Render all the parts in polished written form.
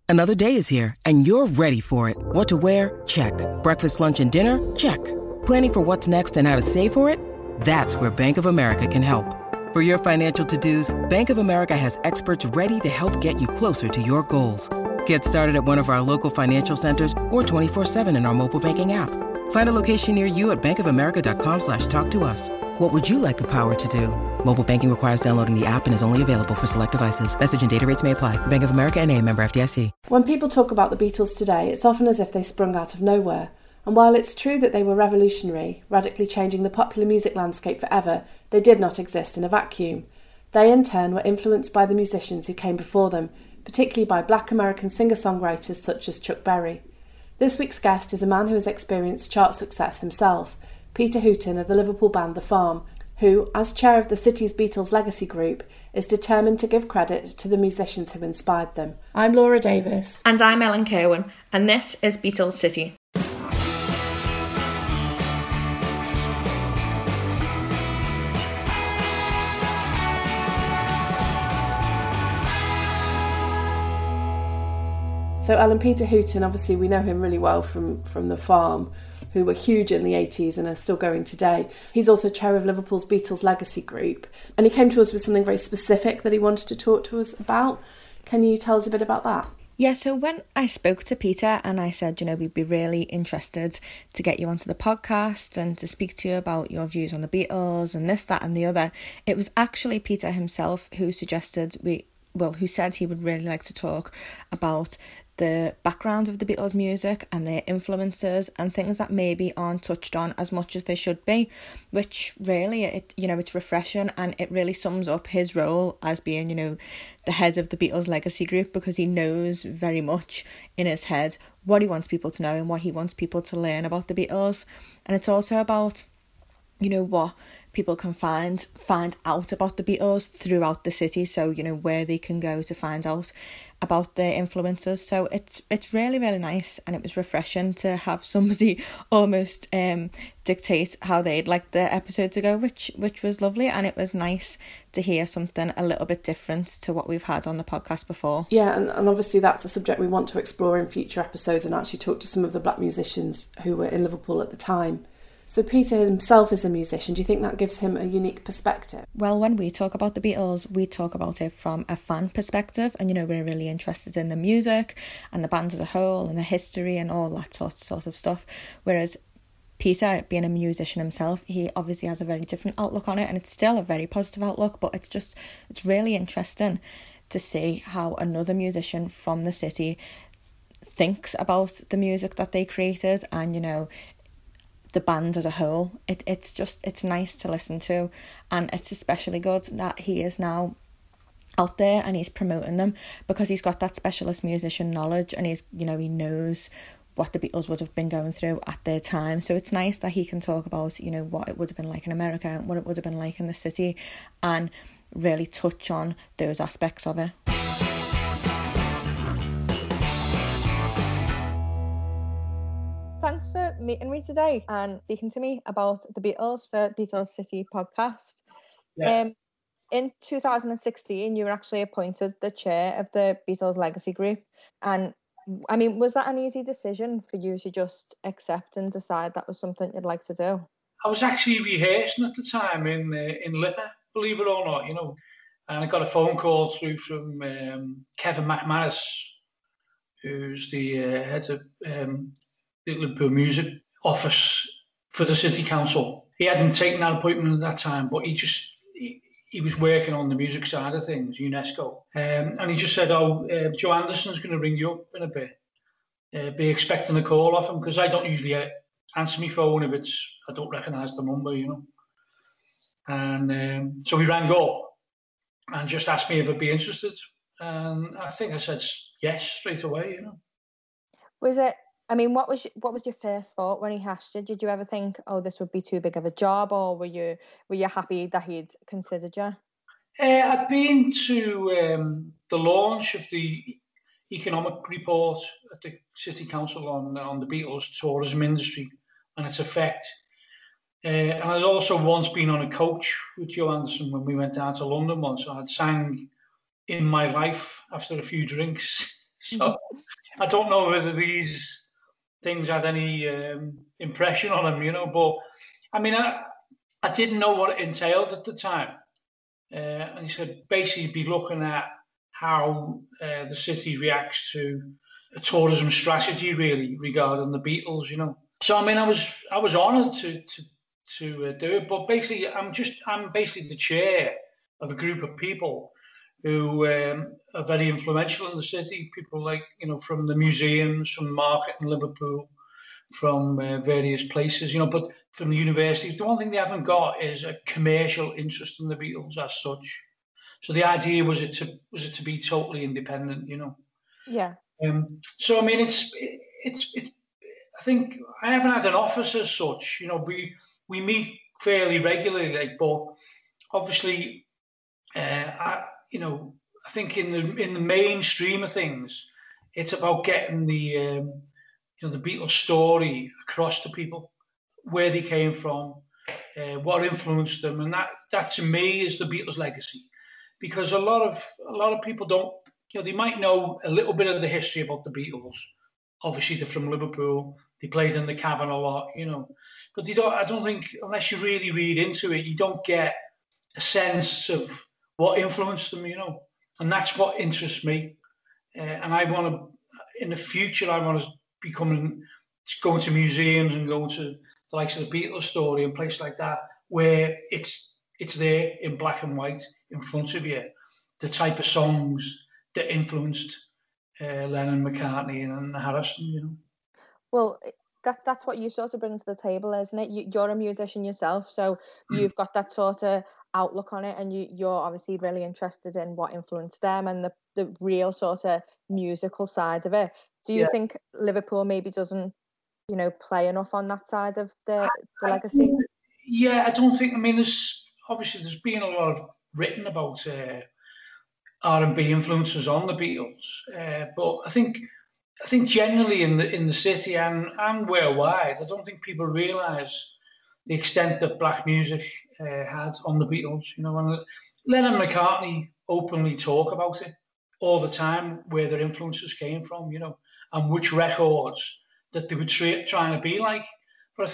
Another day is here, and you're ready for it. What to wear? Check. Breakfast, lunch, and dinner? Check. Planning for what's next and how to save for it? That's where Bank of America can help. For your financial to-dos, Bank of America has experts ready to help get you closer to your goals. Get started at one of our local financial centers or 24/7 in our mobile banking app. Find a location near you at bankofamerica.com/talktous. What would you like the power to do? Mobile banking requires downloading the app and is only available for select devices. Message and data rates may apply. Bank of America N.A., member FDIC. When people talk about the Beatles today, it's often as if they sprung out of nowhere. And while it's true that they were revolutionary, radically changing the popular music landscape forever, they did not exist in a vacuum. They, in turn, were influenced by the musicians who came before them, particularly by Black American singer-songwriters such as Chuck Berry. This week's guest is a man who has experienced chart success himself, Peter Hooton of the Liverpool band The Farm, who, as chair of the city's Beatles Legacy Group, is determined to give credit to the musicians who inspired them. I'm Laura Davis. And I'm Ellen Kerwin, and this is Beatles City. So Ellen, Peter Hooton, obviously we know him really well from The Farm, who were huge in the 80s and are still going today. He's also chair of Liverpool's Beatles Legacy Group, and he came to us with something very specific that he wanted to talk to us about. Can you tell us a bit about that? Yeah, so when I spoke to Peter and I said, we'd be really interested to get you onto the podcast and to speak to you about your views on the Beatles and this, that and the other, it was actually Peter himself who suggested who said he would really like to talk about the background of the Beatles music and their influences and things that maybe aren't touched on as much as they should be, which really, it's refreshing, and it really sums up his role as being, the head of the Beatles Legacy Group, because he knows very much in his head what he wants people to know and what he wants people to learn about the Beatles. And it's also about, what people can find out about the Beatles throughout the city, so where they can go to find out about their influences. So it's really, really nice, and it was refreshing to have somebody almost dictate how they'd like the episode to go, which was lovely, and it was nice to hear something a little bit different to what we've had on the podcast before. Yeah, and obviously that's a subject we want to explore in future episodes and actually talk to some of the black musicians who were in Liverpool at the time. So Peter himself is a musician. Do you think that gives him a unique perspective? Well, when we talk about the Beatles, we talk about it from a fan perspective, and we're really interested in the music and the band as a whole and the history and all that sort of stuff. Whereas Peter, being a musician himself, he obviously has a very different outlook on it, and it's still a very positive outlook, but it's really interesting to see how another musician from the city thinks about the music that they created and, the band as a whole. It's nice to listen to, and it's especially good that he is now out there and he's promoting them, because he's got that specialist musician knowledge, and he's he knows what the Beatles would have been going through at their time. So it's nice that he can talk about what it would have been like in America and what it would have been like in the city, and really touch on those aspects of it. Thanks for meeting me today and speaking to me about the Beatles for Beatles City podcast. Yeah. In 2016, you were actually appointed the chair of the Beatles Legacy Group. And I mean, was that an easy decision for you to just accept and decide that was something you'd like to do? I was actually rehearsing at the time in Litner, believe it or not, and I got a phone call through from Kevin McManus, who's the head of the Liverpool Music Office for the City Council. He hadn't taken that appointment at that time, but he was working on the music side of things, UNESCO. And he just said, Joe Anderson's going to ring you up in a bit. Be expecting a call off him, because I don't usually answer my phone if I don't recognise the number, And so he rang up and just asked me if I'd be interested. And I think I said yes straight away, Was it? I mean, what was your first thought when he asked you? Did you ever think, this would be too big of a job, or were you happy that he'd considered you? I'd been to the launch of the economic report at the City Council on the Beatles tourism industry and its effect. And I'd also once been on a coach with Joe Anderson when we went down to London once. I'd sang In My Life after a few drinks. So I don't know whether these things had any impression on him, but I mean, I didn't know what it entailed at the time. And he said, basically be looking at how the city reacts to a tourism strategy, really, regarding the Beatles, So I mean, I was honoured to do it, but basically, I'm basically the chair of a group of people who are very influential in the city. People like from the museums, from the market in Liverpool, from various places, but from the university. The one thing they haven't got is a commercial interest in the Beatles as such. So the idea was it to be totally independent, Yeah. So I mean, it's. I think I haven't had an office as such. We meet fairly regularly, but obviously, I think in the mainstream of things, it's about getting the Beatles story across to people, where they came from, what influenced them, and that to me is the Beatles legacy, because a lot of people don't, they might know a little bit of the history about the Beatles. Obviously, they're from Liverpool. They played in the Cavern a lot, but they don't. I don't think, unless you really read into it, you don't get a sense of what influenced them, and that's what interests me. And I want to, in the future, I want to be going to museums and going to the likes of the Beatles story and places like that, where it's there in black and white in front of you, the type of songs that influenced Lennon, McCartney, and Harrison. Well, that's what you sort of bring to the table, isn't it? You're a musician yourself, so you've got that sort of outlook on it, and you're obviously really interested in what influenced them and the real sort of musical side of it. Do you think Liverpool maybe doesn't, play enough on that side of the legacy? I don't think. I mean, there's been a lot written about R&B influences on the Beatles, but I think generally in the city and worldwide, I don't think people realise the extent that black music had on the Beatles. And Lennon and McCartney openly talk about it all the time, where their influences came from, and which records that they were trying to be like. But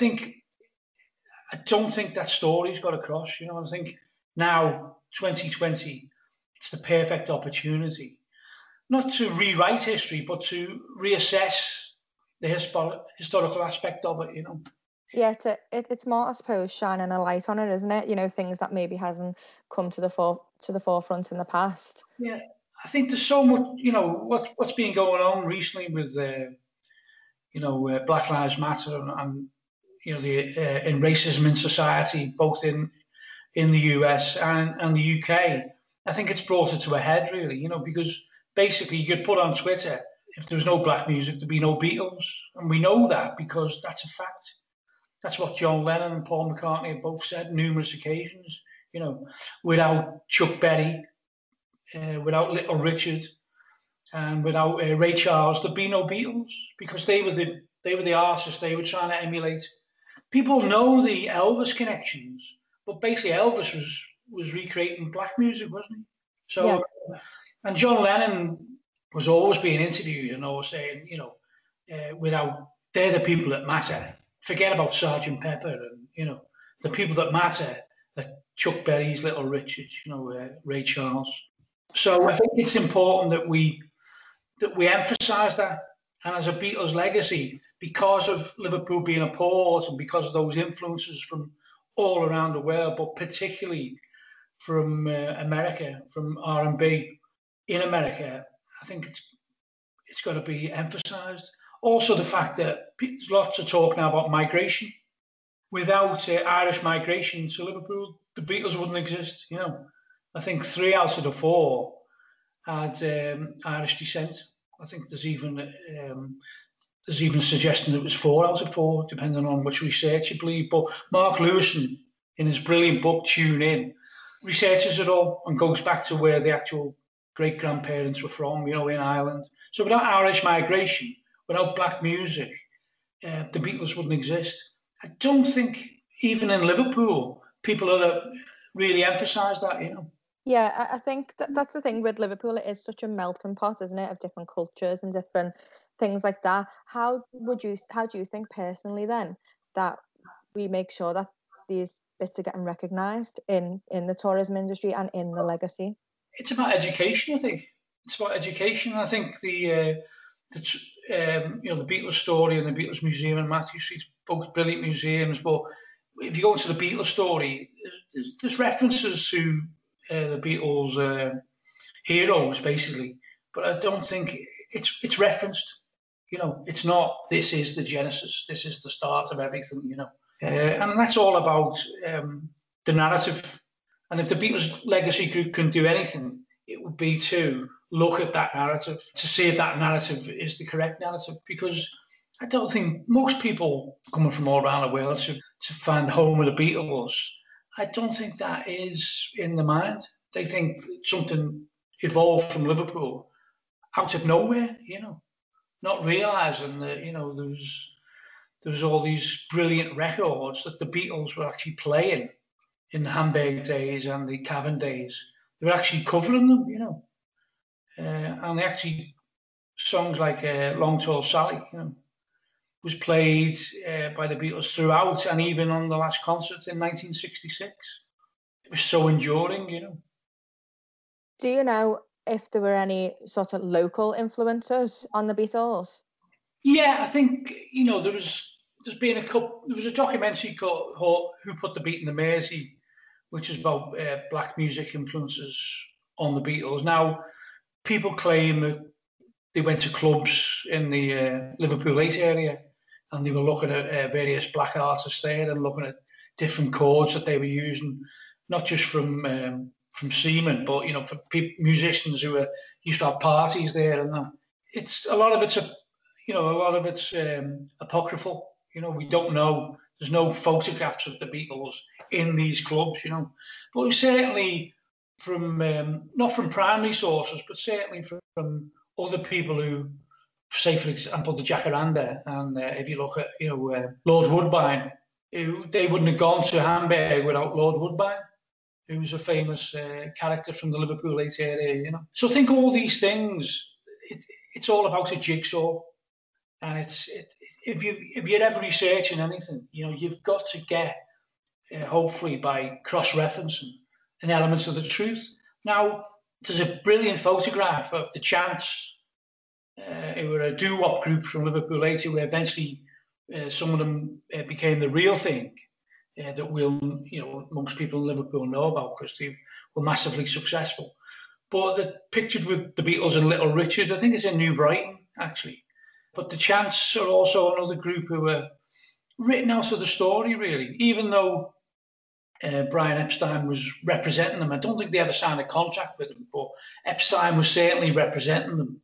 I don't think that story's got across. I think now, 2020, it's the perfect opportunity, not to rewrite history, but to reassess the historical aspect of it, Yeah, it's more, I suppose, shining a light on it, isn't it? Things that maybe hasn't come to the forefront in the past. Yeah, I think there's so much, what's been going on recently with, Black Lives Matter and in racism in society, both in the US and the UK. I think it's brought it to a head, really, because basically you could put on Twitter, if there was no black music, there'd be no Beatles. And we know that because that's a fact. That's what John Lennon and Paul McCartney have both said on numerous occasions. Without Chuck Berry, without Little Richard, and without Ray Charles, there'd be no Beatles, because they were the artists they were trying to emulate. People know the Elvis connections, but basically Elvis was recreating black music, wasn't he? So, and John Lennon was always being interviewed and always saying, they're the people that matter. Forget about Sgt. Pepper, and the people that matter are Chuck Berry's, Little Richard, Ray Charles. So I think it's important that we emphasise that. And as a Beatles legacy, because of Liverpool being a port and because of those influences from all around the world, but particularly from America, from R&B in America, I think it's got to be emphasised. Also, the fact that there's lots of talk now about migration. Without Irish migration to Liverpool, the Beatles wouldn't exist. I think 3 out of the 4 had Irish descent. I think there's even suggestion it was 4 out of 4, depending on which research you believe. But Mark Lewison, in his brilliant book Tune In, researches it all and goes back to where the actual great-grandparents were from, in Ireland. So without Irish migration, without black music, the Beatles wouldn't exist. I don't think, even in Liverpool, people are really emphasise that, Yeah, I think that's the thing with Liverpool. It is such a melting pot, isn't it, of different cultures and different things like that. How do you think personally then that we make sure that these bits are getting recognised in the tourism industry and in the legacy? It's about education, I think. It's about education. I think the Beatles story and the Beatles Museum in Matthew Street, both brilliant museums. But if you go into the Beatles story, there's references to the Beatles heroes, basically. But I don't think it's referenced. It's not. This is the genesis. This is the start of everything. And that's all about the narrative. And if the Beatles Legacy Group can do anything, it would be to look at that narrative to see if that narrative is the correct narrative. Because I don't think most people coming from all around the world to find home with the Beatles, I don't think that is in the mind. They think something evolved from Liverpool out of nowhere, not realising that, there was all these brilliant records that the Beatles were actually playing in the Hamburg days and the Cavern days. They were actually covering them, and they actually, songs like Long Tall Sally, was played by the Beatles throughout, and even on the last concert in 1966. It was so enduring, Do you know if there were any sort of local influences on the Beatles? Yeah, I think, there's been there was a documentary called Who Put the Beat in the Mersey, which is about black music influences on the Beatles. Now, people claim that they went to clubs in the Liverpool 8 area and they were looking at various black artists there and looking at different chords that they were using, not just from Seaman, but for musicians who used to have parties there, and that. A lot of it's apocryphal. We don't know. There's no photographs of the Beatles in these clubs, But we certainly from not from primary sources, but certainly from other people who, say for example, the Jacaranda, and if you look at Lord Woodbine, they wouldn't have gone to Hamburg without Lord Woodbine, who was a famous character from the Liverpool 8 area, So I think all these things, it's all about a jigsaw, and if you're ever researching anything, you've got to get, hopefully by cross-referencing, an element of the truth. Now, there's a brilliant photograph of the Chants, who were a doo-wop group from Liverpool 8, who eventually, some of them became the real thing. That most people in Liverpool know about because they were massively successful. But they're pictured with the Beatles and Little Richard. I think it's in New Brighton, actually. But the Chants are also another group who were written out of the story, really. Even though Brian Epstein was representing them, I don't think they ever signed a contract with them, but Epstein was certainly representing them.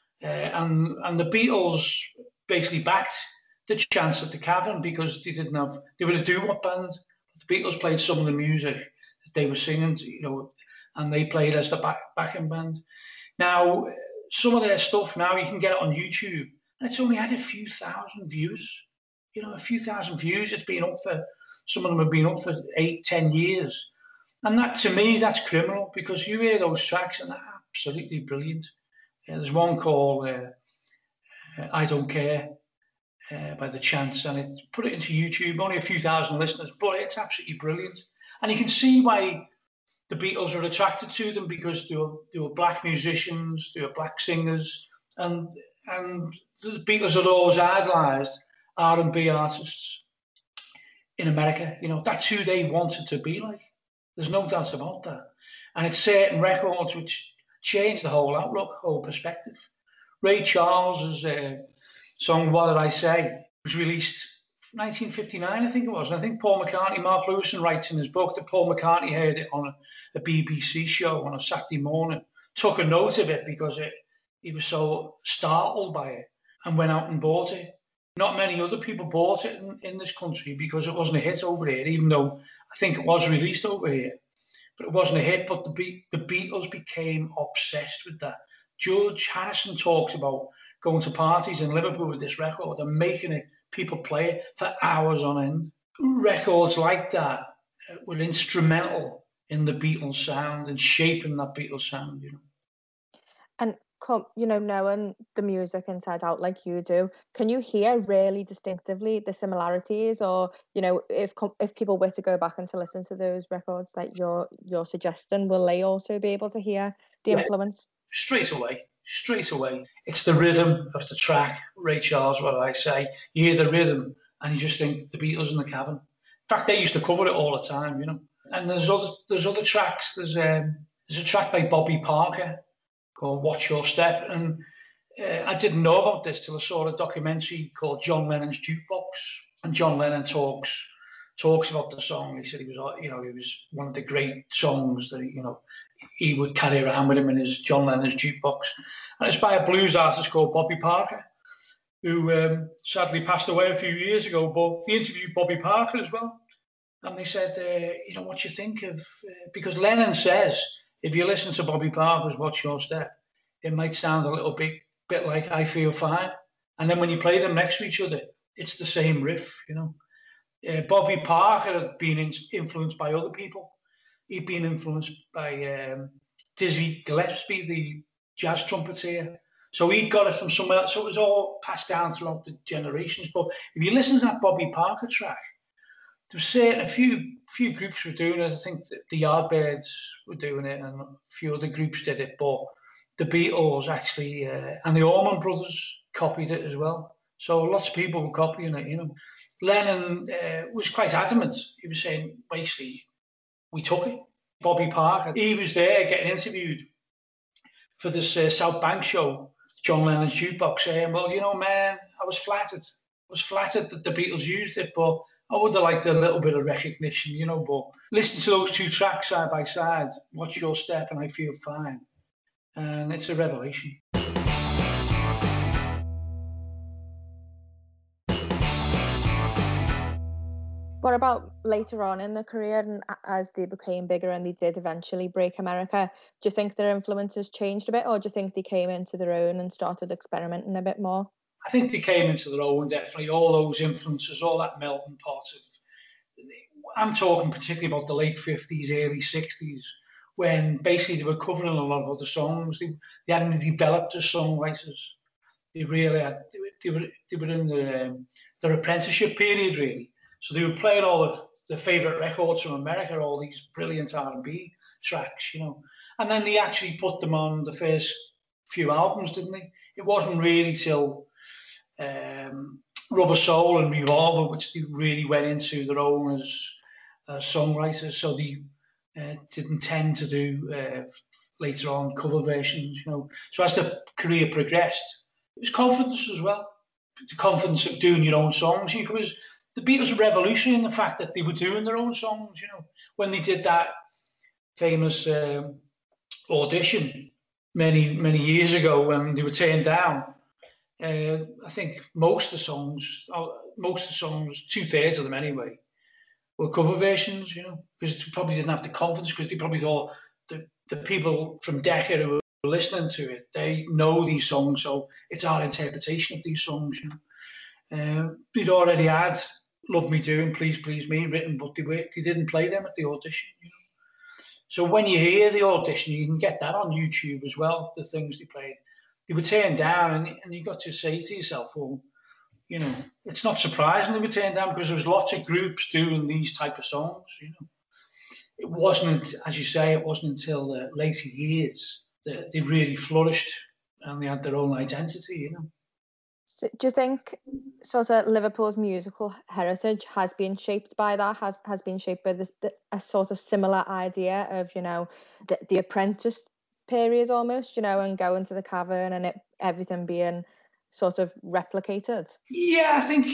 And the Beatles basically backed the Chants at the Cavern because they were a doo-wop band. The Beatles played some of the music that they were singing, and they played as the backing band. Now, some of their stuff now, you can get it on YouTube, and it's only had a few thousand views. A few thousand views. It's been up for, some of them have been up for 8-10 years. And that, to me, that's criminal, because you hear those tracks and they're absolutely brilliant. There's one called I Don't Care, by the Chants, and it put it into YouTube, only a few thousand listeners, but it's absolutely brilliant. And you can see why the Beatles are attracted to them, because they were black musicians, they were black singers, and the Beatles had always idolised R&B artists in America. That's who they wanted to be like. There's no doubt about that. And it's certain records which changed the whole outlook, whole perspective. Ray Charles's song "What Did I Say" was released 1959, I think it was. And I think Paul McCartney, Mark Lewison writes in his book that Paul McCartney heard it on a BBC show on a Saturday morning, took a note of it because he was so startled by it, and went out and bought it. Not many other people bought it in this country because it wasn't a hit over here, even though I think it was released over here. But it wasn't a hit, but the Beatles became obsessed with that. George Harrison talks about going to parties in Liverpool with this record and making it, people play it for hours on end. Records like that were instrumental in the Beatles sound and shaping that Beatles sound, you know. And knowing the music inside out like you do, can you hear really distinctively the similarities? Or if people were to go back and to listen to those records that you're suggesting, will they also be able to hear the influence? Straight away. It's the rhythm of the track, Ray Charles, what I say. You hear the rhythm and you just think the Beatles in the Cavern. In fact, they used to cover it all the time, you know. And there's other tracks. There's a track by Bobby Parker called Watch Your Step. And I didn't know about this till I saw a documentary called John Lennon's Jukebox. And John Lennon talks about the song. He said he was one of the great songs that he would carry around with him in his John Lennon's Jukebox. And it's by a blues artist called Bobby Parker, who sadly passed away a few years ago. But they interviewed Bobby Parker as well. And they said, what you think of... because Lennon says, if you listen to Bobby Parker's Watch Your Step, it might sound a little bit like I Feel Fine. And then when you play them next to each other, it's the same riff, you know. Bobby Parker had been influenced by other people. He'd been influenced by Dizzy Gillespie, the jazz trumpeter. So he'd got it from somewhere else. So it was all passed down throughout the generations. But if you listen to that Bobby Parker track, there was a few groups were doing it. I think the Yardbirds were doing it, and a few other groups did it. But the Beatles actually and the Allman Brothers copied it as well. So lots of people were copying it, you know. Lennon was quite adamant. He was saying, basically, we took it. Bobby Parker, he was there getting interviewed for this South Bank show, John Lennon's Jukebox, saying, well, man, I was flattered. That the Beatles used it, but I would have liked a little bit of recognition, you know. But listen to those two tracks side by side, Watch Your Step and I Feel Fine. And it's a revelation. What about later on in the career, and as they became bigger and they did eventually break America, do you think their influences changed a bit, or do you think they came into their own and started experimenting a bit more? I think they came into their own, definitely. All those influences, all that melting pot of... I'm talking particularly about the late 50s, early 60s, when basically they were covering a lot of other songs. They hadn't developed as songwriters. They really had... They were in their apprenticeship period, really. So they were playing all of the favourite records from America, all these brilliant R&B tracks, you know. And then they actually put them on the first few albums, didn't they? It wasn't really till Rubber Soul and Revolver, which they really went into their own as songwriters. So they didn't tend to do later on cover versions, you know. So as the career progressed, it was confidence as well. The confidence of doing your own songs. Because the Beatles were revolutionary in the fact that they were doing their own songs, you know. When they did that famous audition many years ago, when they were turned down, I think most of the songs, 2/3 of them anyway, were cover versions, you know, because they probably didn't have the confidence, because they probably thought the people from Decca who were listening to it, they know these songs, so it's our interpretation of these songs, you know. They'd already had Love Me Do and Please Please Me written, but they didn't play them at the audition, you know. So when you hear the audition, you can get that on YouTube as well, the things they played. They were turned down, and you got to say to yourself, well, you know, it's not surprising they were turned down, because there was lots of groups doing these type of songs, you know. It wasn't, as you say, it wasn't until the later years that they really flourished and they had their own identity, you know. So do you think sort of Liverpool's musical heritage has been shaped by that, has been shaped by a sort of similar idea of, you know, the apprentice period almost, you know, and going to the Cavern and everything being sort of replicated? Yeah, I think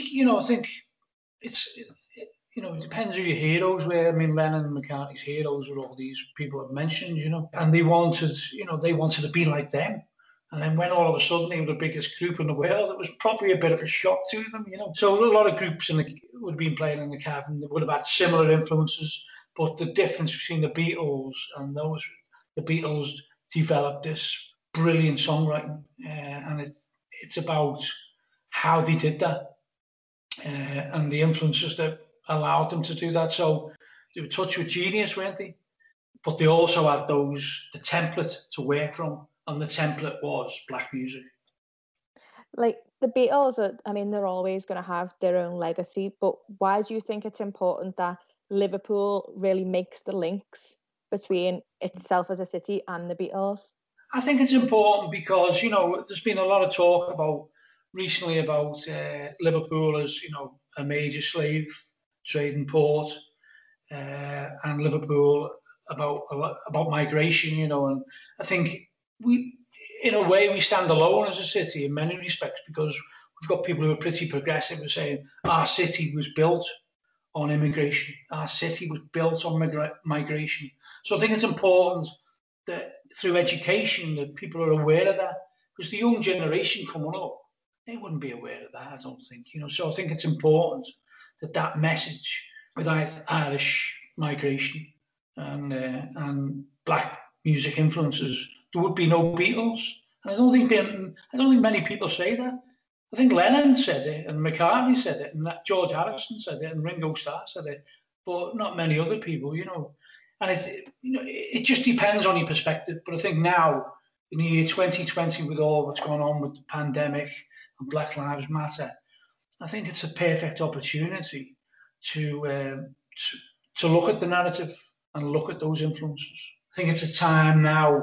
it's, you know, it depends who your heroes were. I mean, Lennon and McCartney's heroes were all these people I've mentioned, you know, and they wanted to be like them. And then when all of a sudden they were the biggest group in the world, it was probably a bit of a shock to them, you know. So a lot of groups would have been playing in the Cavern. They would have had similar influences, but the difference between the Beatles and the Beatles developed this brilliant songwriting, and it's about how they did that and the influences that allowed them to do that. So they were touched with genius, weren't they? but they also had the template to work from, and the template was black music. Like the Beatles, they're always going to have their own legacy, but why do you think it's important that Liverpool really makes the links between itself as a city and the Beatles? I think it's important because, there's been a lot of talk recently about Liverpool as, a major slave trading port, and Liverpool about migration, and I think in a way, we stand alone as a city in many respects because we've got people who are pretty progressive and saying our city was built on immigration. Our city was built on migration. So I think it's important that through education that people are aware of that, because the young generation coming up, they wouldn't be aware of that, I don't think. So I think it's important that message with Irish migration and black music influences, there would be no Beatles. And I don't think many people say that. I think Lennon said it, and McCartney said it, and George Harrison said it, and Ringo Starr said it, but not many other people, And it just depends on your perspective. But I think now, in the year 2020, with all that's gone on with the pandemic and Black Lives Matter, I think it's a perfect opportunity to look at the narrative and look at those influences. I think it's a time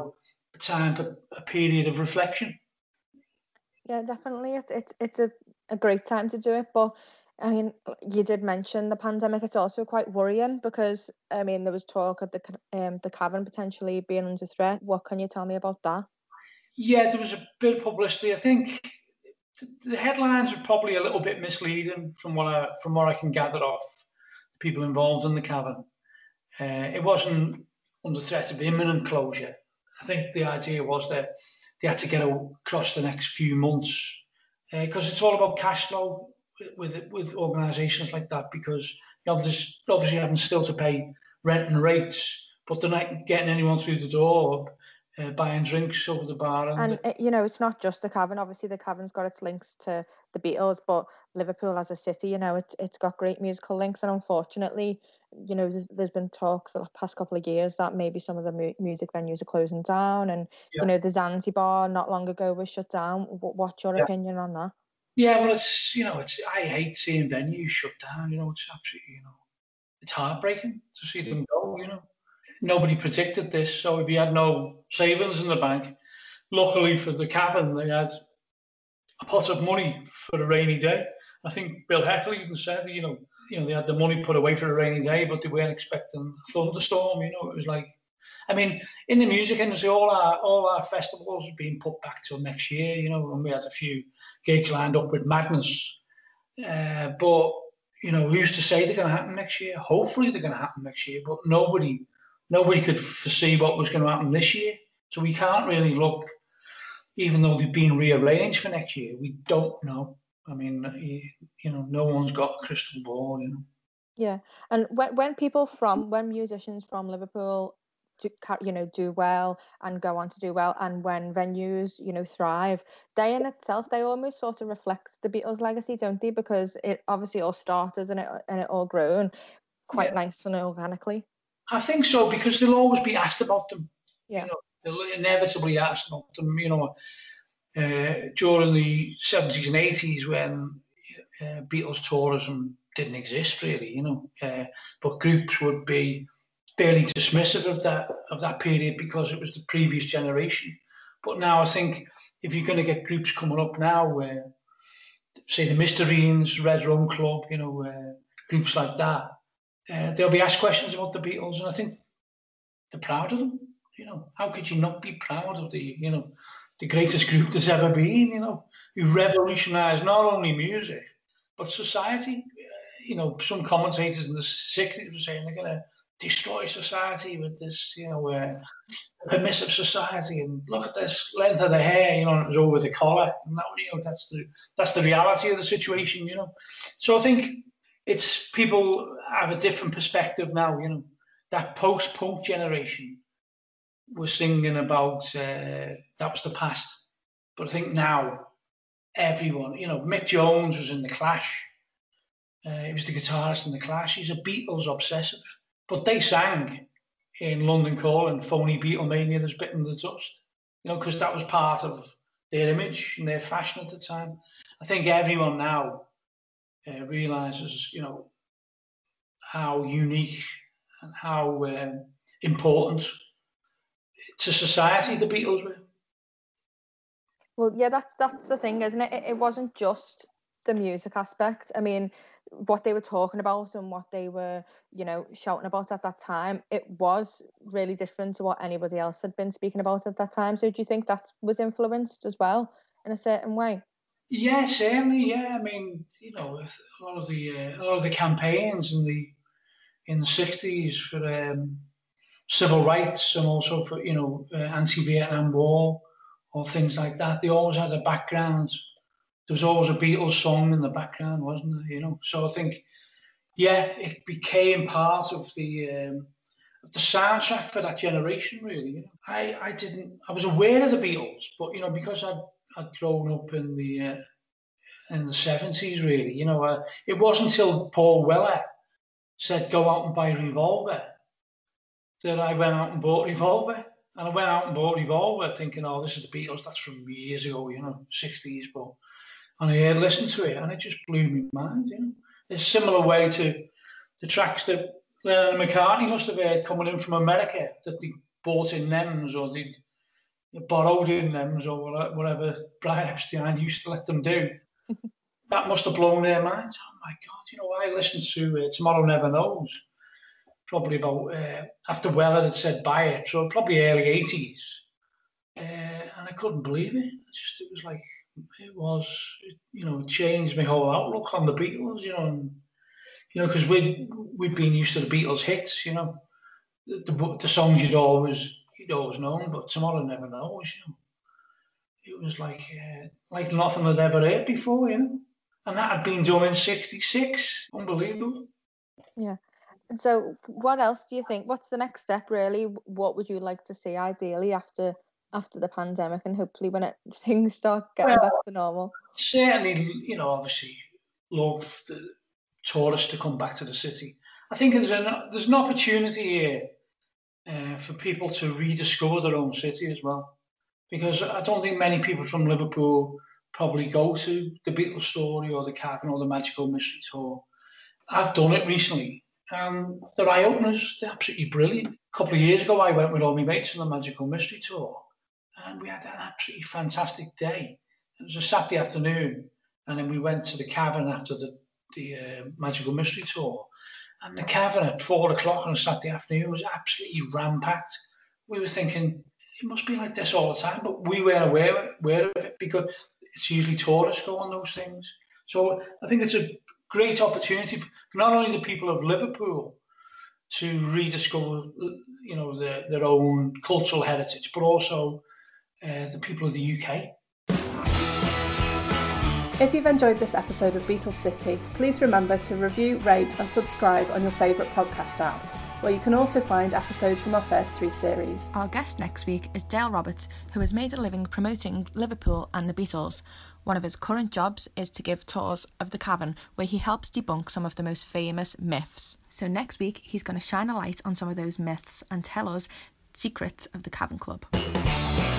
for a period of reflection. Yeah, definitely. It's a great time to do it. But you did mention the pandemic. It's also quite worrying because there was talk of the Cavern potentially being under threat. What can you tell me about that? Yeah, there was a bit of publicity. I think the headlines are probably a little bit misleading from what I can gather off the people involved in the Cavern. It wasn't under threat of imminent closure. I think the idea was that they had to get across the next few months because it's all about cash flow with organisations like that, because there's obviously having still to pay rent and rates, but they're not getting anyone through the door buying drinks over the bar. And it's not just the Cavern. Obviously, the Cavern's got its links to the Beatles, but Liverpool as a city, it's got great musical links. And unfortunately, there's been talks the past couple of years that maybe some of the music venues are closing down, and the Zanzibar not long ago was shut down. What's your opinion on that? Yeah, well, I hate seeing venues shut down. It's absolutely, it's heartbreaking to see them go. Nobody predicted this, so if you had no savings in the bank, luckily for the Cavern, they had a pot of money for a rainy day. I think Bill Heckley even said, they had the money put away for a rainy day, but they weren't expecting a thunderstorm. It was like, in the music industry, all our festivals are being put back till next year. And we had a few gigs lined up with Magnus, but who's to say they're going to happen next year? Hopefully, they're going to happen next year, but nobody could foresee what was going to happen this year. So we can't really look, even though they've been rearranged for next year, we don't know. No one's got a crystal ball, Yeah, and when musicians from Liverpool do well and go on to do well, and when venues thrive, they in itself, they almost sort of reflect the Beatles' legacy, don't they? Because it obviously all started and it all grown quite nice and organically. I think so, because they'll always be asked about them. Yeah. They'll inevitably asked about them. During the 70s and 80s, when Beatles tourism didn't exist really, but groups would be fairly dismissive of that period because it was the previous generation. But now I think if you're going to get groups coming up now, where say the Mysterines, Red Rum Club, groups like that, they'll be asked questions about the Beatles, and I think they're proud of them. How could you not be proud of the greatest group there's ever been? Who revolutionised not only music but society. Some commentators in the 60s were saying they're going to destroy society with this, permissive society, and look at this length of the hair, and it was over the collar, and that, that's the reality of the situation, So I think it's people have a different perspective now, that post-punk generation was singing about that was the past, but I think now everyone, Mick Jones was in the Clash, he was the guitarist in the Clash. He's a Beatles obsessive, but they sang in London calling phony Beatlemania has bitten the dust, because that was part of their image and their fashion at the time. I think everyone now realises, how unique and how important to society the Beatles were. Well, yeah, that's the thing, isn't it? It wasn't just the music aspect. I mean, what they were talking about and what they were, shouting about at that time, it was really different to what anybody else had been speaking about at that time. So do you think that was influenced as well in a certain way? Yeah, certainly. Yeah, I mean, a lot of the campaigns in the '60s for civil rights and also for anti-Vietnam War or things like that, they always had a background. There was always a Beatles song in the background, wasn't there? So I think, yeah, it became part of the soundtrack for that generation. Really, I was aware of the Beatles, but because I'd grown up in the '70s. Really, it wasn't until Paul Weller said go out and buy Revolver that I went out and bought Revolver. And I went out and bought Revolver thinking, oh, this is the Beatles. That's from years ago, '60s. And I listened to it and it just blew my mind, It's a similar way to the tracks that Lennon and McCartney must have heard coming in from America, that they bought in NEMS or they borrowed in NEMS or whatever Brian Epstein used to let them do. That must have blown their minds. Oh my God, I listened to Tomorrow Never Knows probably about after Weller had said buy it, so probably early '80s. And I couldn't believe it. It was like, it changed my whole outlook on the Beatles, because we'd been used to the Beatles hits, the songs you'd always known, but Tomorrow Never Knows, it was like nothing I'd ever heard before, and that had been done in '66. Unbelievable. Yeah. So what else do you think? What's the next step, really? What would you like to see ideally after the pandemic, and hopefully when things start getting back to normal? Certainly, obviously love the tourists to come back to the city. I think there's an opportunity here for people to rediscover their own city as well, because I don't think many people from Liverpool probably go to the Beatles Story or the Cavern or the Magical Mystery Tour. I've done it recently. They're eye-openers. They're absolutely brilliant. A couple of years ago, I went with all my mates on the Magical Mystery Tour, and we had an absolutely fantastic day. It was a Saturday afternoon, and then we went to the Cavern after the Magical Mystery Tour. And the Cavern at 4:00 on a Saturday afternoon was absolutely ram-packed. We were thinking, it must be like this all the time, but we weren't aware of it because it's usually tourists go on those things. So I think it's a great opportunity for not only the people of Liverpool to rediscover, their own cultural heritage, but also the people of the UK. If you've enjoyed this episode of Beatles City, please remember to review, rate and subscribe on your favourite podcast app, where you can also find episodes from our first 3 series. Our guest next week is Dale Roberts, who has made a living promoting Liverpool and the Beatles. One of his current jobs is to give tours of the Cavern, where he helps debunk some of the most famous myths. So next week, he's going to shine a light on some of those myths and tell us secrets of the Cavern Club.